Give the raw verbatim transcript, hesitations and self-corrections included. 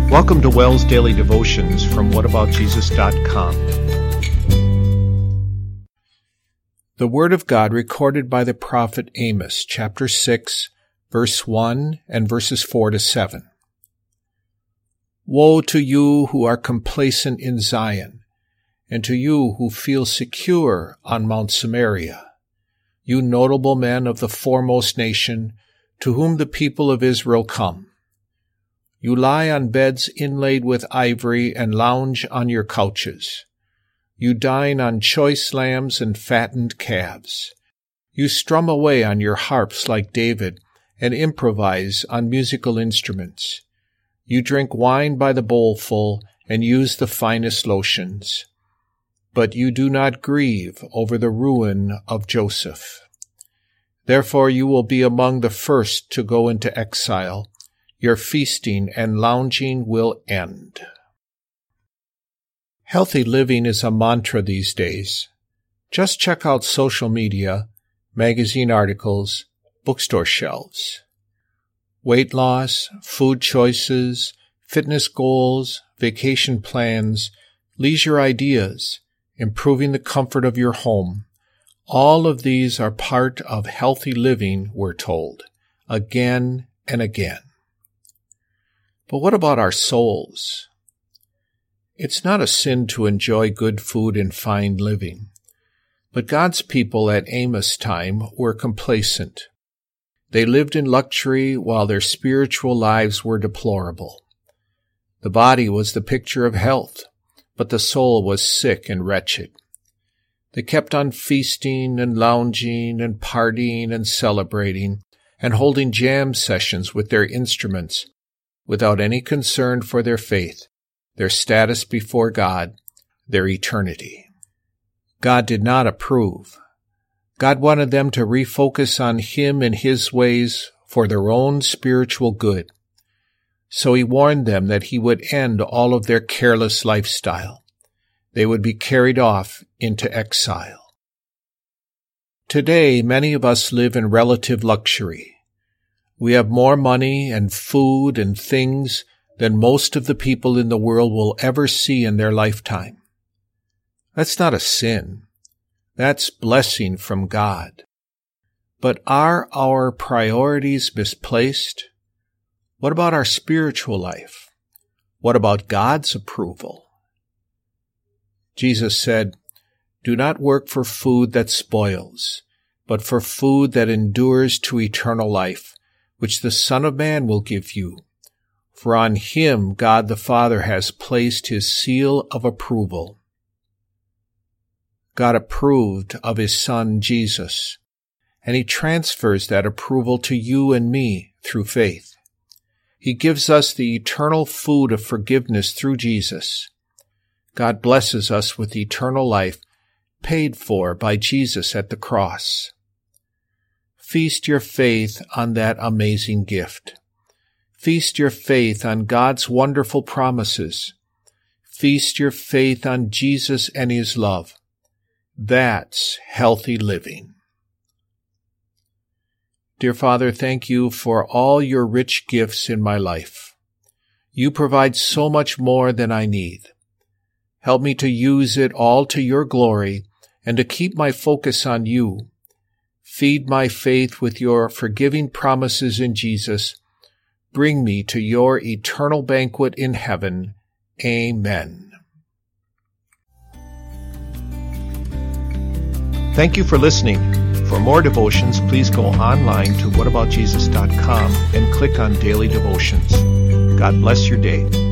Welcome to Wells Daily Devotions from what about jesus dot com. The Word of God recorded by the prophet Amos, chapter six, verse one and verses four to seven. Woe to you who are complacent in Zion, and to you who feel secure on Mount Samaria, you notable men of the foremost nation, to whom the people of Israel come. You lie on beds inlaid with ivory and lounge on your couches. You dine on choice lambs and fattened calves. You strum away on your harps like David and improvise on musical instruments. You drink wine by the bowlful and use the finest lotions. But you do not grieve over the ruin of Joseph. Therefore you will be among the first to go into exile. Your feasting and lounging will end. Healthy living is a mantra these days. Just check out social media, magazine articles, bookstore shelves. Weight loss, food choices, fitness goals, vacation plans, leisure ideas, improving the comfort of your home. All of these are part of healthy living, we're told, again and again. But what about our souls? It's not a sin to enjoy good food and fine living. But God's people at Amos' time were complacent. They lived in luxury while their spiritual lives were deplorable. The body was the picture of health, but the soul was sick and wretched. They kept on feasting and lounging and partying and celebrating and holding jam sessions with their instruments, without any concern for their faith, their status before God, their eternity. God did not approve. God wanted them to refocus on Him and His ways for their own spiritual good. So He warned them that He would end all of their careless lifestyle. They would be carried off into exile. Today, many of us live in relative luxury. We have more money and food and things than most of the people in the world will ever see in their lifetime. That's not a sin. That's blessing from God. But are our priorities misplaced? What about our spiritual life? What about God's approval? Jesus said, "Do not work for food that spoils, but for food that endures to eternal life, which the Son of Man will give you. For on Him God the Father has placed His seal of approval." God approved of His Son, Jesus, and He transfers that approval to you and me through faith. He gives us the eternal food of forgiveness through Jesus. God blesses us with eternal life, paid for by Jesus at the cross. Feast your faith on that amazing gift. Feast your faith on God's wonderful promises. Feast your faith on Jesus and His love. That's healthy living. Dear Father, thank you for all your rich gifts in my life. You provide so much more than I need. Help me to use it all to your glory and to keep my focus on you. Feed my faith with your forgiving promises in Jesus. Bring me to your eternal banquet in heaven. Amen. Thank you for listening. For more devotions, please go online to what about jesus dot com and click on Daily Devotions. God bless your day.